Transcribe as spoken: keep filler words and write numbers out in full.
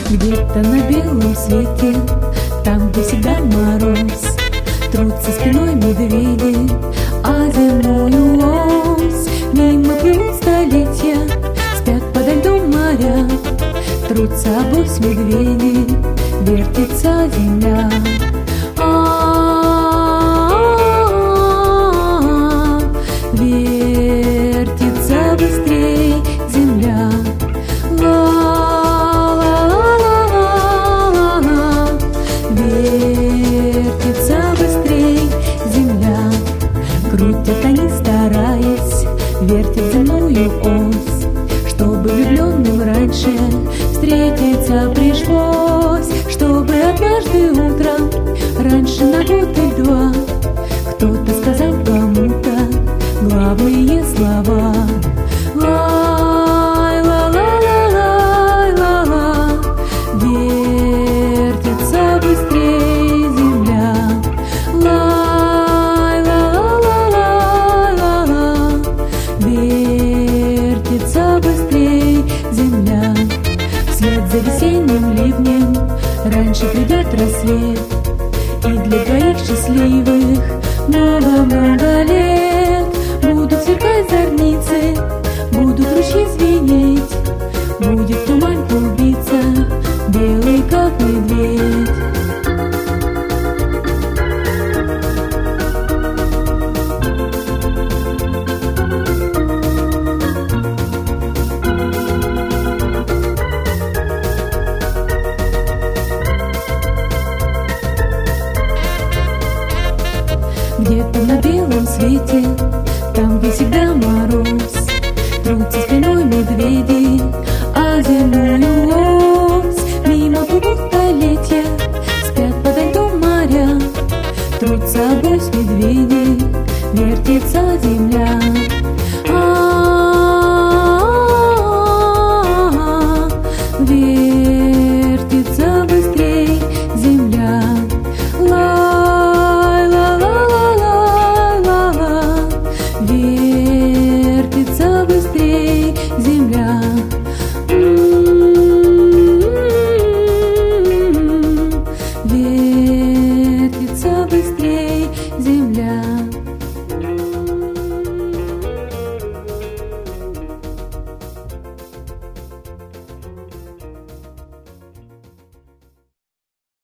Где-то на белом свете, там, где всегда мороз, трутся спиной медведи, а земную ось. Мимо плывут столетия, спят подо льдом моря, трутся обось медведи, вертится земля. А-а-а, вертится быстрей земля. Ла-ла-ла-ла-ла-ла, вертится быстрей земля. Крутят они, стараясь, вертят земную ось, чтобы влюбленным раньше встретиться пришлось, чтобы однажды утром раньше на год или два кто-то сказал кому-то главные слова. Лай-ла-ла-ла-лай-ла-ла, вертится быстрей земля. Лай-ла-ла-ла-лай-ла-ла, вертится быстрей земля. Вслед за весенним ливнем раньше придет рассвет, и для двоих счастливых много-много лет. Будут сверкать зорницы, будут ручьи звенеть, будет туман клубиться, белый как медведь. Где-то на белом свете, там, где всегда мороз, трутся спиной медведи, а земную ось. Мимо плывут столетия, спят подо льдом моря, трутся обось медведи, вертится земля.